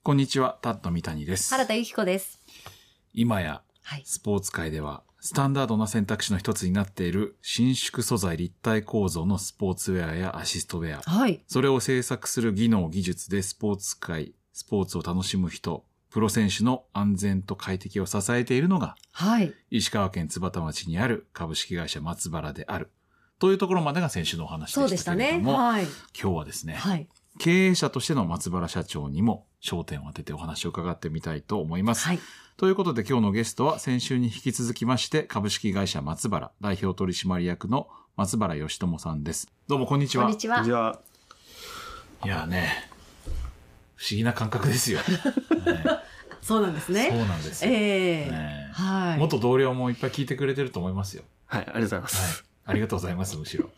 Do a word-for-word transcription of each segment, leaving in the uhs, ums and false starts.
こんにちは、タッド三谷です。 原田由紀子です。 今や、スポーツ界では、スタンダードな選択肢の一つになっている伸縮素材立体構造のスポーツウェアやアシストウェア。 はい。 それを製作する技能技術でスポーツ界、スポーツを楽しむ人、プロ選手の安全と快適を支えているのが、 はい。 石川県津幡町にある株式会社松原である。というところまでが先週のお話でしたけれども、 そうでしたね。はい。 今日はですね、 はい。 経営者としての松原社長にも焦点を当ててお話を伺ってみたいと思います。 はい。 ということで今日のゲストは先週に引き続きまして株式会社松原代表取締役の松原義智さんです。どうもこんにちは。 こんにちは。 じゃあ、 いやね、不思議な感覚ですよ。ね、 そうなんですね。 そうなんですよ。 ええーね、 はい。 元同僚もいっぱい聞いてくれてると思いますよ。 はい、ありがとうございます。 はい。ありがとうございます、むしろ。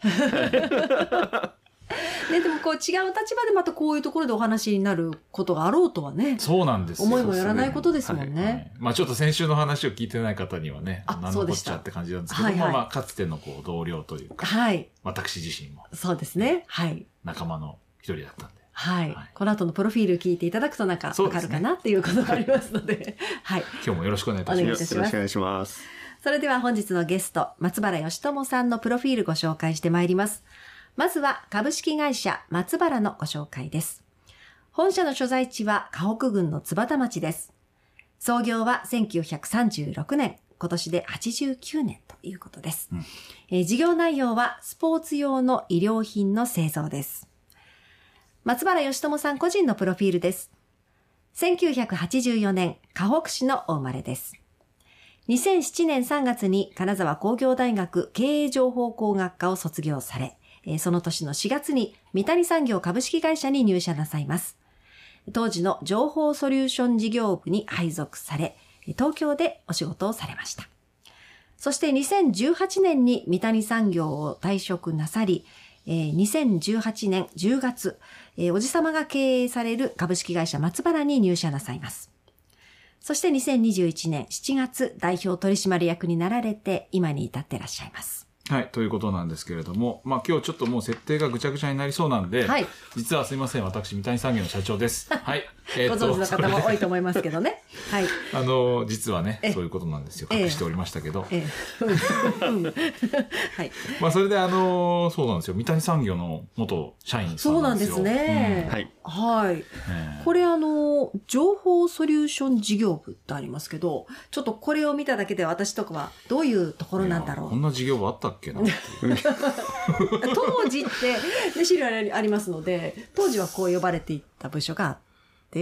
ね、でもこう違う立場でまたこういうところでお話になることがあろうとはね。 そうなんですよ。 思いもよらないことですもんね。 はいはい、まあちょっと先週の話を聞いてない方にはね、 あ、 何のこっちゃって感じなんですけど、 はいはい、 まあまあかつてのこう同僚というか、 はい。 私自身も。 そうですね。はい。 仲間の一人だったんで。 はい。 はい、 この後のプロフィール聞いていただくとなんかわかるかなっていうことがありますので、はい。 今日もよろしくお願いいたします。 お願いいたします。 よろしくお願いします。 それでは本日のゲスト、松原義智さんのプロフィールご紹介してまいります。まずは株式会社松原のご紹介です。本社の所在地は河北郡の津幡町です。創業はせんきゅうひゃくさんじゅうろくねん、今年ではちじゅうきゅうねんということです。うんえー、事業内容はスポーツ用の医療品の製造です。松原義智さん個人のプロフィールです。せんきゅうひゃくはちじゅうよねん、河北市のお生まれです。にせんななねんさんがつに金沢工業大学経営情報工学科を卒業され、その年のしがつに三谷産業株式会社に入社なさいます。当時の情報ソリューション事業部に配属され、東京でお仕事をされました。そしてにせんじゅうはちねんに三谷産業を退職なさり、にせんじゅうはちねんじゅうがつ、おじさまが経営される株式会社松原に入社なさいます。そしてにせんにじゅういちねんしちがつ代表取締役になられて今に至ってらっしゃいます。 はい、ということなんですけれども、まあ今日ちょっともう設定がぐちゃぐちゃになりそうなんで、はい、実はすいません、私、三谷産業の社長です。はい。 えー、ご存知の方も多いと思いますけどね。はい。 あの、実はね、そういうことなんですよ。隠しておりましたけど。ええはい。まあそれであの、そうなんですよ。三谷産業の元社員さんなんですよ。 そうなんですね。うん、はい。はい。えー、これあの、情報ソリューション事業部ってありますけど、ちょっとこれを見ただけで私とかはどういうところなんだろう。 こんな事業部あったっけなっていう当時って、ね、資料ありますので、当時はこう呼ばれていった部署があって。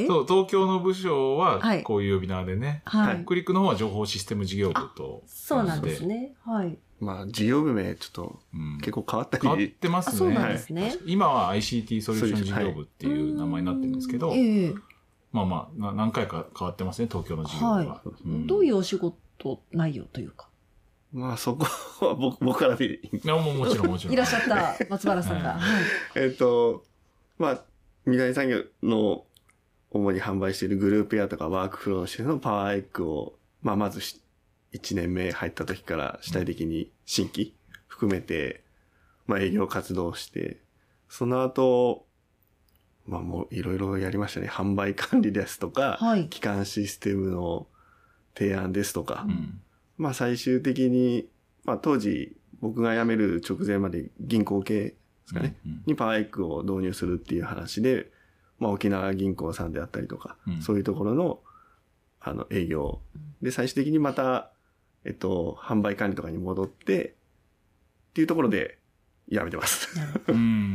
そう、東京の部署はこういう呼び名でね。はい。北陸の方は情報システム事業部と。 そうなんですね。はい。 まあ、事業部名ちょっと結構変わったり、 うん、変わってますね。 そうなんですね。 今は アイシーティー ソリューション事業部っていう名前になってるんですけど、ええ、まあまあ、何回か変わってますね、東京の事業部は。はい。 うん、どういうお仕事内容というか。 まあそこは僕、僕からでいい。 いや、もうもちろんもちろん。 いらっしゃった松原さんが。はい、 えっと、まあ、三谷産業の主に販売しているグループウェアとかワークフローの種のパワーエッグを、まあまずいちねんめ入った時から主体的に新規含めて、まあ営業活動して、その後、まあもういろいろやりましたね。販売管理ですとか、はい、基幹システムの提案ですとか、うんまあ最終的に、まあ当時僕が辞める直前まで銀行系ですかね、うんうん、にパワーエッグを導入するっていう話で、まあ沖縄銀行さんであったりとか、うん、そういうところの、あの営業。で最終的にまた、えっと、販売管理とかに戻って、っていうところで辞めてます。 うん、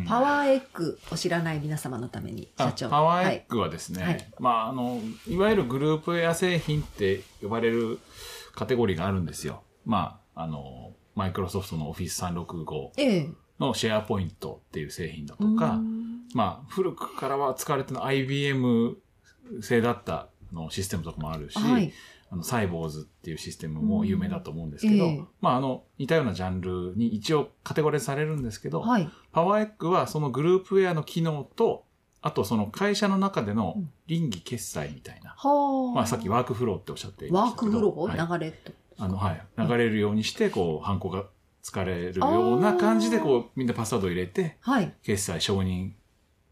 パワーエッグを知らない皆様のために、社長。 パワーエッグはですね、はい、まああの、いわゆるグループウェア製品って呼ばれるカテゴリーがあるんですよ。まあ、あの、マイクロソフトのオフィスさんろくごのシェアポイントっていう製品だとか、ええ、まあ、古くからは使われてる アイビーエム 製だったのシステムとかもあるし、はい、あの、サイボーズっていうシステムも有名だと思うんですけど、ええ、まあ、あの、似たようなジャンルに一応カテゴリーされるんですけど、はい、パワーエッグはそのグループウェアの機能と、あとその会社の中での倫理決済みたいな。うん、まあさっきワークフローっておっしゃっていましたけど。ワークフロー、はい、流れと。あの、はい。流れるようにして、こう、ハンコが疲れるような感じで、こう、みんなパスワードを入れて、はい。決済承認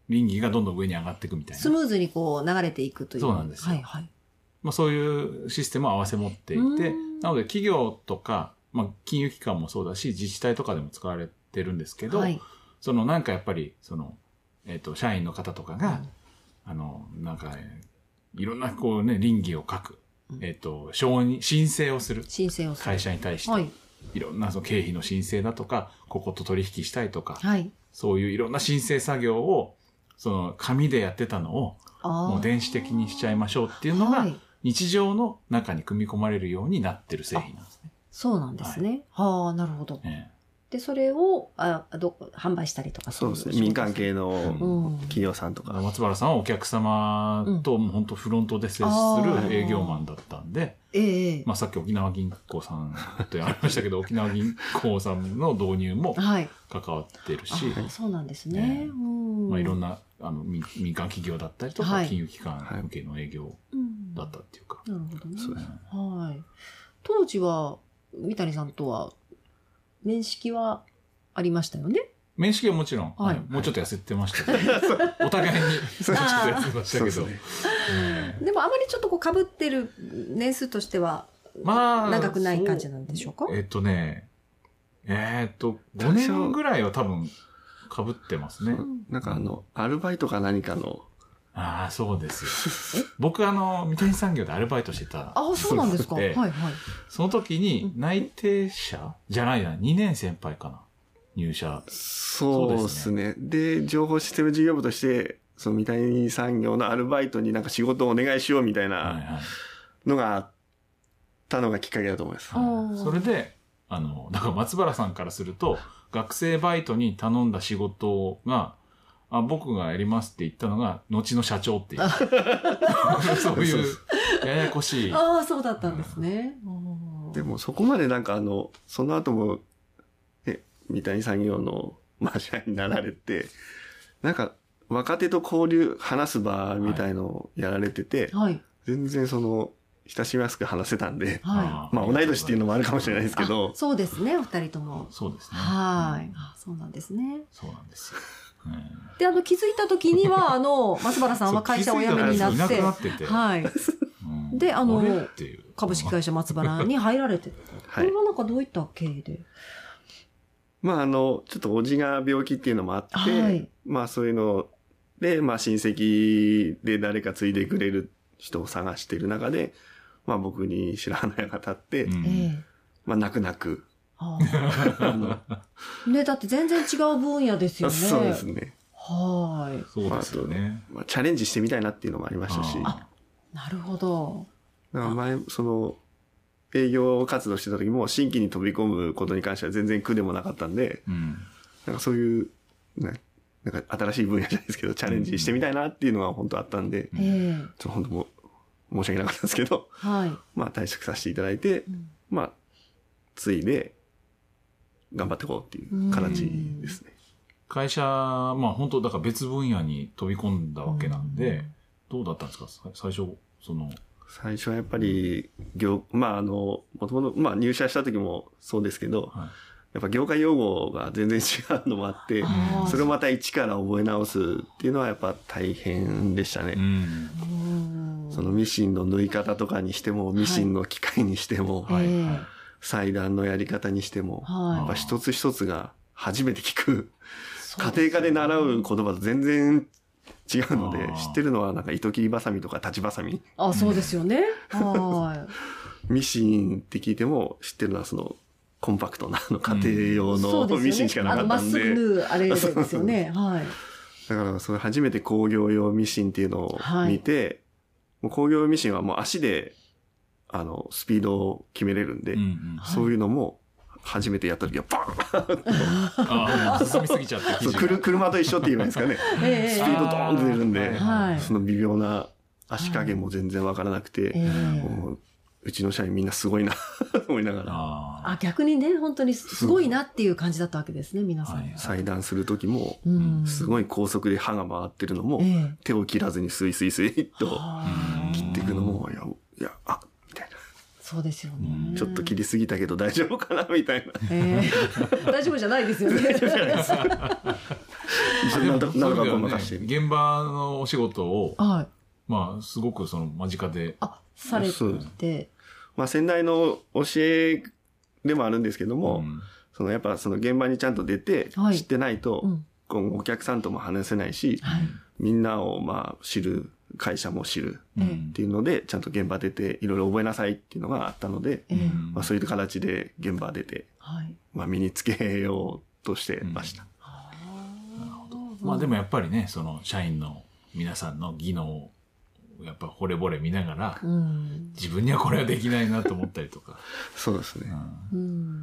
倫理がどんどん上に上がっていくみたいな。 スムーズにこう流れていくという。 そうなんですよ。 はいはい。 まあそういうシステムを合わせ持っていて、なので企業とか、まあ金融機関もそうだし、自治体とかでも使われてるんですけど、はい、そのなんかやっぱり、その、えっと、社員の方とかが、うん、あの、なんか、ね、いろんなこうね、倫理を書く、えっと、承認、申請をする。 申請をする。 会社に対して。はい。いろんなその経費の申請だとか、ここと取引したいとか、 はい。 そういういろんな申請作業を、その紙でやってたのを、もう電子的にしちゃいましょうっていうのが、はい、日常の中に組み込まれるようになってる製品なんですね。 そうなんですね。はい、はあ、なるほど。ええ、で、それを、あ、ど、販売したりとかそうですね。民間系の企業さんとか。 うん、松原さんはお客様と、うん、本当フロントで接する営業マンだったんで、ええ、まあさっき沖縄銀行さんってありましたけど、沖縄銀行さんの導入も関わってるし、 はい、そうなんですね。 えー、まあいろんなあの民民間企業だったりとか、はい、金融機関向けの営業だったっていうか。 うん、なるほどね。そうですね。はい。当時は、三谷さんとは、面識はありましたよね。 面識はもちろん、はいはい、もうちょっと痩せてましたけど、お互いにちょっと痩せましたけど。で, ねうん、でもあまりちょっとこう被ってる年数としては、まあ、長くない感じなんでしょうか？ えっとね、えー、っと、ごねんぐらいは多分被ってますね。 なんかあの、アルバイトか何かの、 ああ、そうですよ。僕、あの、三谷産業でアルバイトしてた。 ああ、そうなんですか。はいはい。 その時に、内定者じゃないな、にねん先輩かな。入社。 そうですね。で、情報システム事業部として、その三谷産業のアルバイトになんか仕事をお願いしようみたいなのがあったのがきっかけだと思います。 はい、それで、あの、だから松原さんからすると、学生バイトに頼んだ仕事が、あ、僕がやりますって言ったのが、後の社長っていう。そういう、ややこしい。 ああ、そうだったんですね。 でもそこまでなんかあの、その後も、え、三谷産業の、まあ、社員になられて、なんか、若手と交流、話す場みたいのをやられてて、はい、全然その、親しみやすく話せたんで、はい、まあ同い年っていうのもあるかもしれないですけど。 そうですね、お二人とも。 そうですね。 はい、うん。そうなんですね。 そうなんですよ。 で、あの、気づいた時には、あの、松原さんは会社をお辞めになって、 いなくなっててはい。うん、で、あの、株式会社松原に入られて、はい。これはなんかどういった経緯で？ まあ、あの、ちょっとおじが病気っていうのもあって、はい、まあそういうので、まあ親戚で誰か継いでくれる人を探している中で、まあ僕に白羽の矢が立って、うん、まあ泣く泣く、 はあ、ね、だって全然違う分野ですよね。 そうですね。 はい。 そうですよね。 まあ、チャレンジしてみたいなっていうのもありましたし。 あ、なるほど。 だから前、その、営業活動してた時も新規に飛び込むことに関しては全然苦でもなかったんで、うん、なんかそういう、ね、なんか新しい分野じゃないですけど、チャレンジしてみたいなっていうのが本当あったんで、うん、ちょっと本当も申し訳なかったんですけど、はい、まあ退職させていただいて、うん、まあ、ついで、頑張っていこうっていう形ですね。 会社、まあ本当だから別分野に飛び込んだわけなんで、どうだったんですか最初、その。 最初はやっぱり、業、まああの、もともと、まあ入社した時もそうですけど、はい、やっぱ業界用語が全然違うのもあって、それをまた一から覚え直すっていうのはやっぱ大変でしたね。うん、そのミシンの縫い方とかにしても、ミシンの機械にしても、はいはい、裁断のやり方にしても、はい、やっぱ一つ一つが初めて聞く、家庭科で習う言葉と全然違うので、知ってるのはなんか糸切りバサミとか立ちバサミ。 あ、そうですよね。はい。 ミシンって聞いても知ってるのはそのコンパクトなあの家庭用の、うん、ミシンしかなかったんで。ま、 ね、っすぐ縫うあれですよね。はい。 だからそれ初めて工業用ミシンっていうのを見て、はい、もう工業用ミシンはもう足であのスピードを決めれるんで、うんうん、そういうのも初めてやった時はバーンああ、進みすぎちゃって。 そう、車と一緒って言えばいいんですかね。えー、スピードドーンと出るんで、はい、その微妙な足加減も全然わからなくて、はい、もううちの社員みんなすごいなと思いながら。 あ、逆にね、本当にすごいなっていう感じだったわけですね、皆さん。はい、 裁断する時も、すごい高速で刃が回ってるのも、えー、手を切らずにスイスイスイっと切っていくのも、いや、いや、あ、みたいな。 そうですよね。 ちょっと切りすぎたけど大丈夫かなみたいな。 えー、大丈夫じゃないですよね。 大丈夫じゃないです。なんとかごまかして、 ね、現場のお仕事を、 はい、 まあ、すごくその間近で。 あ、されて。 まあ、先代の教えでもあるんですけども、うん、そのやっぱその現場にちゃんと出て知ってないと、はい、今後お客さんとも話せないし、はい、みんなをまあ知る、会社も知るっていうので、うん、ちゃんと現場出ていろいろ覚えなさいっていうのがあったので、うん、まあ、そういう形で現場出て、はい、まあ、身につけようとしてました。 うん、なるほど。まあでもやっぱりね、その社員の皆さんの技能をやっぱ惚れ惚れ見ながら、うん、自分にはこれはできないなと思ったりとか。 そうですね。 うんうん、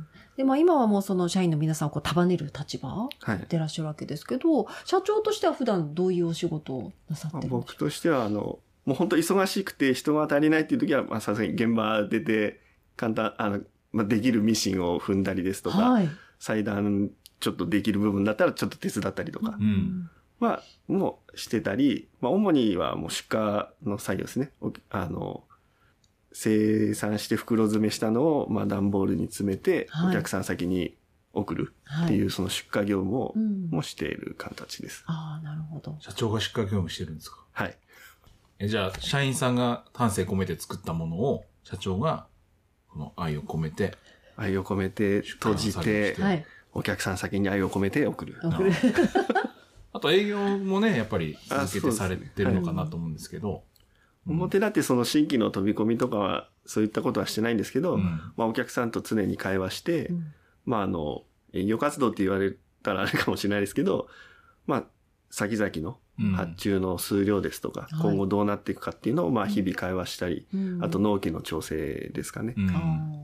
でも今はもうその社員の皆さんをこう束ねる立場でいらっしゃるわけですけど、はい、社長としては普段どういうお仕事をなさってるんですか？ 僕としてはあのもう本当忙しくて人が足りないっていう時はまあさすがに現場出て簡単あの、まあ、できるミシンを踏んだりですとか、はい、裁断ちょっとできる部分だったらちょっと手伝ったりとか。うんまあ、もうしてたり、まあ、主にはもう出荷の作業ですね。あの、生産して袋詰めしたのを、まあ、段ボールに詰めて、お客さん先に送るっていう、その出荷業務を、はい、もしている形です。 ああ、なるほど。 社長が出荷業務してるんですか？ はい。 え、じゃあ、社員さんが丹精込めて作ったものを、社長が、この愛を込めて、 愛を込めて、閉じて、はい、お客さん先に愛を込めて送る。 送る。 あと営業もね、やっぱり続けてされてるのかなと思うんですけど。はいうん、表だってその新規の飛び込みとかは、そういったことはしてないんですけど、うん、まあお客さんと常に会話して、うん、まああの、営業活動って言われたらあれかもしれないですけど、まあ、先々の発注の数量ですとか、うん、今後どうなっていくかっていうのを、まあ日々会話したり、うん、あと納期の調整ですかね。うん、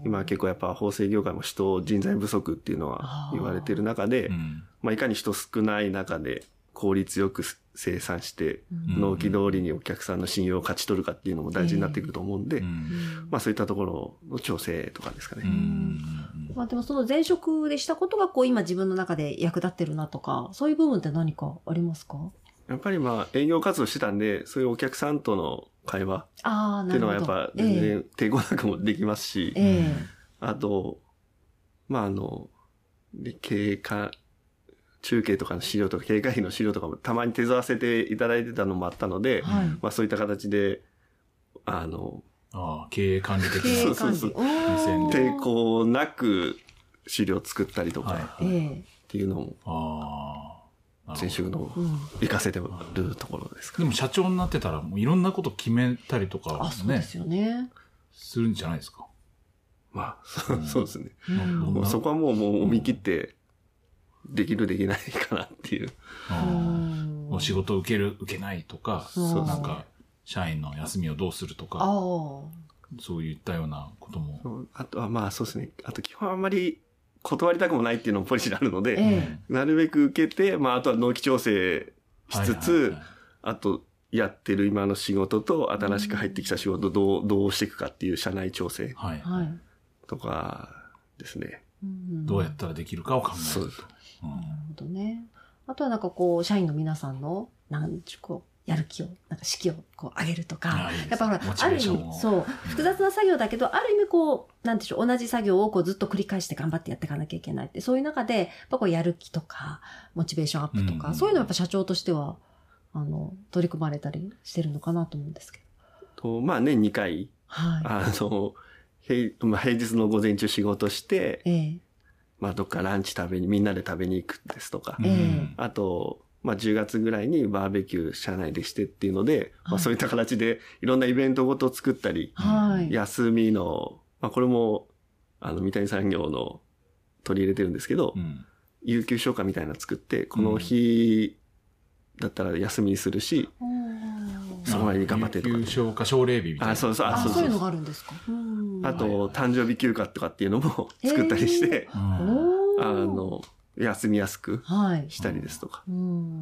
今結構やっぱ縫製業界も人、人材不足っていうのは言われてる中で、うん、まあいかに人少ない中で、効率よく生産して、納期通りにお客さんの信用を勝ち取るかっていうのも大事になってくると思うんで、えー、まあそういったところの調整とかですかね。うんまあでもその前職でしたことがこう今自分の中で役立ってるなとか、そういう部分って何かありますか？ やっぱりまあ営業活動してたんで、そういうお客さんとの会話っていうのはやっぱ全然抵抗なくもできますし、えー、あと、まああの、経過、中継とかの資料とか経過費の資料とかもたまに手伝わせていただいてたのもあったので、はい、まあそういった形で、あの、 ああ経営管理的な。 そうそうそう。抵抗なく資料作ったりとか、はいはい、っていうのも、あ前職の活かせてるところですか、 ね、でも社長になってたらもういろんなこと決めたりとか、ね、 あ、そうですよね。 するんじゃないですか。 まあ、そう、うん、そうですね。うん、そこはもう、もう思い切って、できるできないかなっていう。 お仕事を受ける受けないとか、なんか社員の休みをどうするとか、そういったようなことも。 あとはまあそうですね。あと基本あんまり断りたくもないっていうのもポリシーにあるので、ええ、なるべく受けて、まああとは納期調整しつつ、はいはいはい、あとやってる今の仕事と新しく入ってきた仕事をどう、どうしていくかっていう社内調整とかですね。 どうやったらできるかを考えると。 なるほどね。あとはなんかこう、社員の皆さんの、なんちゅう、こう、やる気を、なんか士気をこう上げるとか、やっぱほら、ある意味、そう、複雑な作業だけど、ある意味こう、なんていう、同じ作業をこうずっと繰り返して頑張ってやっていかなきゃいけないって、そういう中で、やっぱこう、やる気とか、モチベーションアップとか、うんうん、そういうのはやっぱ社長としては、あの、取り組まれたりしてるのかなと思うんですけど。と、まあ年にかい、はい、あの、平, まあ、平日の午前中仕事して、ええ、まあどっかランチ食べに、みんなで食べに行くですとか、ええ、あと、まあじゅうがつぐらいにバーベキュー社内でしてっていうので、はい、まあそういった形でいろんなイベントごと作ったり、はい、休みの、まあこれも、あの、三谷産業の取り入れてるんですけど、うん、有給消化みたいなの作って、この日だったら休みにするし、うんそこまでに頑張ってとか、ね。 有給消化奨励日みたいな。 あ、そうそう、 あ、そうそういうのがあるんですか。 あと、誕生日休暇とかっていうのも作ったりして、あの、休みやすくしたりですとか。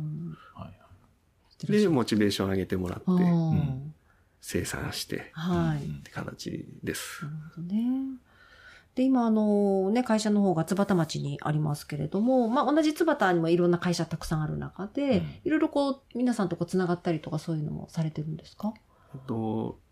で、モチベーション上げてもらって、うん、生産して、はい、って形です。なるほどね。 で、今、あの、ね、会社の方が津幡町にありますけれども、まあ、同じ津幡にもいろんな会社たくさんある中で、うん、いろいろこう、皆さんとこう、つながったりとかそういうのもされてるんですか？ と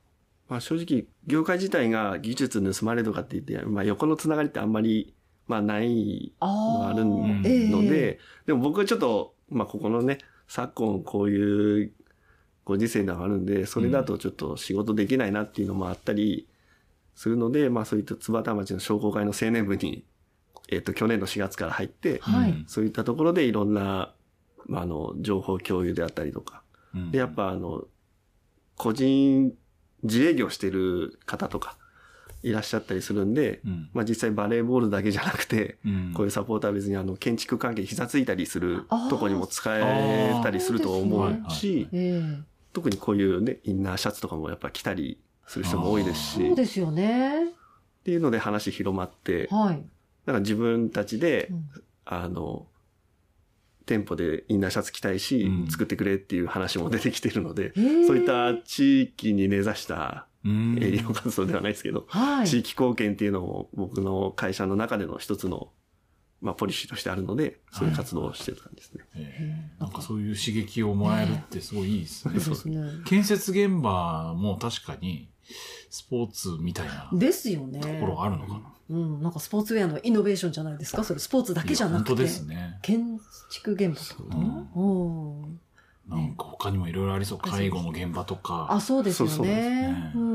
まあ正直、業界自体が技術盗まれるとかって言って、まあ横のつながりってあんまり、まあないのがあるので、えー、でも僕はちょっと、まあここのね、昨今こういうご時世ではあるんで、それだとちょっと仕事できないなっていうのもあったりするので、うん、まあそういった津幡町の商工会の青年部に、えっと、去年のしがつから入って、はい、そういったところでいろんな、まああの、情報共有であったりとか、うん、で、やっぱあの、個人、自営業してる方とかいらっしゃったりするんで、うん、まあ実際バレーボールだけじゃなくて、うん、こういうサポーターは別にあの建築関係膝ついたりするとこにも使えたりすると思うし、ね、特にこういうね、インナーシャツとかもやっぱ着たりする人も多いですし、 そうですよね。 っていうので話広まって、はい、だから自分たちで、うん、あの、店舗でインナーシャツ着たいし、うん、作ってくれっていう話も出てきてるので、そういった地域に根ざした営利用活動ではないですけど、はい、地域貢献っていうのも僕の会社の中での一つの、まあ、ポリシーとしてあるので、そういう活動をしてる感じですね。 はい、なんかそういう刺激をもらえるってすごいいいですね。そうですね。建設現場も確かにスポーツみたいなですよね。 ところあるのかな。 うん、なんかスポーツウェアのイノベーションじゃないですか。それスポーツだけじゃなくて。 本当ですね。 建築現場ってこと、うんうん、なんか他にもいろいろありそう。介護の現場とか。 あ、そうですよね。そうそうね、うん。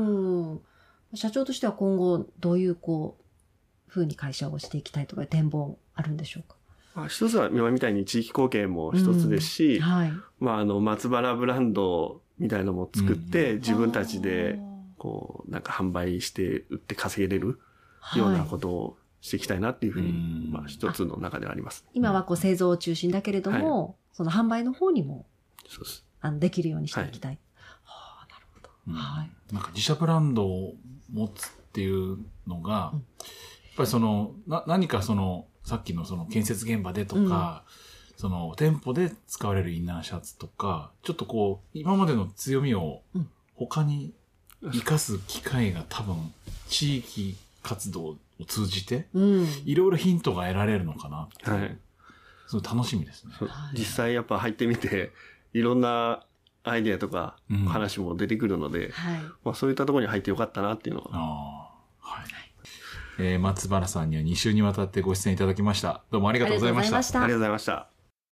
社長としては今後どういうこう、風に会社をしていきたいとか展望あるんでしょうか。 まあ、一つは今みたいに地域貢献も一つですし、うん、はい。まああの松原ブランドみたいなのも作って、うん、自分たちでこうなんか販売して売って稼げれるようなことをしていきたいなっていうふうに、はい、まあ一つの中ではあります。 今はこう製造中心だけれども、はい、その販売の方にもそうです。 あのできるようにしていきたい。はい、はあ、なるほど。 うん、はい。なんか自社ブランドを持つっていうのが、うん、やっぱりそのな何かそのさっきのその建設現場でとか、うん、その店舗で使われるインナーシャツとか、ちょっとこう今までの強みを他に生かす機会が多分地域活動を通じて、いろいろヒントが得られるのかなって、はい、すごい楽しみですね。 実際やっぱ入ってみて、いろんなアイデアとか話も出てくるので、うんはいまあ、そういったところに入ってよかったなっていうのは。あはいえー、松原さんにはに週にわたってご出演いただきました。どうもありがとうございました。 ありがとうございました。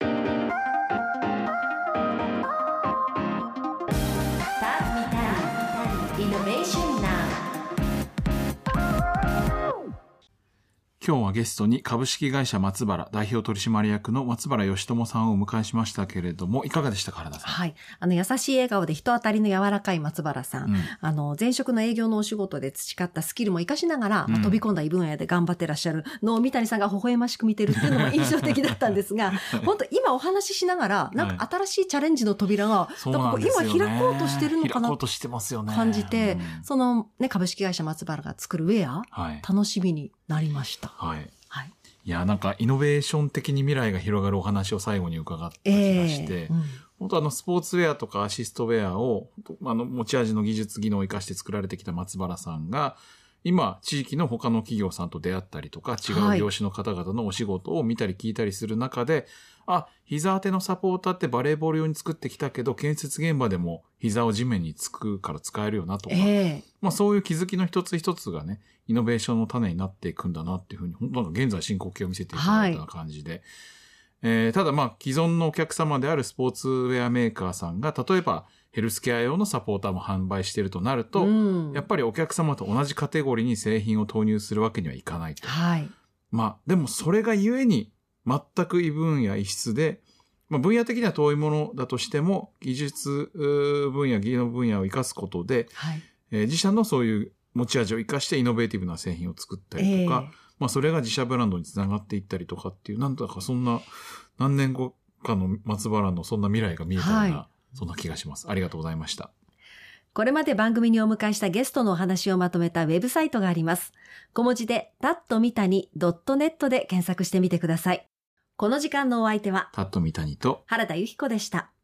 今日はゲストに株式会社松原代表取締役の松原義友さんをお迎えしましたけれども、いかがでしたか、原田さん。 はい。あの、優しい笑顔で人当たりの柔らかい松原さん。うん、あの、前職の営業のお仕事で培ったスキルも活かしながら、うんまあ、飛び込んだ異分野で頑張ってらっしゃるのを三谷さんが微笑ましく見てるっていうのも印象的だったんですが、本当今お話ししながら、なんか新しいチャレンジの扉が、はい、なんか今開こうとしてるのかなと感じて、うん、そのね、株式会社松原が作るウェア、はい、楽しみになりました。はい。はい。 いや、なんかイノベーション的に未来が広がるお話を最後に伺った気がして、えーうん、本当あのスポーツウェアとかアシストウェアを、あの持ち味の技術技能を生かして作られてきた松原さんが、今地域の他の企業さんと出会ったりとか、違う業種の方々のお仕事を見たり聞いたりする中で、はい、あ、膝当てのサポーターってバレーボール用に作ってきたけど、建設現場でも膝を地面につくから使えるよなとか、えー、まあそういう気づきの一つ一つがね、イノベーションの種になっていくんだなっていうふうに、本当に現在進行形を見せていただいたような感じで、はいえー、ただまあ既存のお客様であるスポーツウェアメーカーさんが、例えばヘルスケア用のサポーターも販売しているとなると、うん、やっぱりお客様と同じカテゴリーに製品を投入するわけにはいかないと。はい。まあでもそれがゆえに全く異分野異質で、まあ分野的には遠いものだとしても、技術分野、技能分野を生かすことで、はいえー、自社のそういう持ち味を生かしてイノベーティブな製品を作ったりとか、えー、まあそれが自社ブランドにつながっていったりとかっていう、なんだかそんな何年後かの松原のそんな未来が見えたような、はい、そんな気がします。ありがとうございました。 これまで番組にお迎えしたゲストのお話をまとめたウェブサイトがあります。小文字で タットミタニ ドットネット で検索してみてください。この時間のお相手はタットミタニと原田由紀子でした。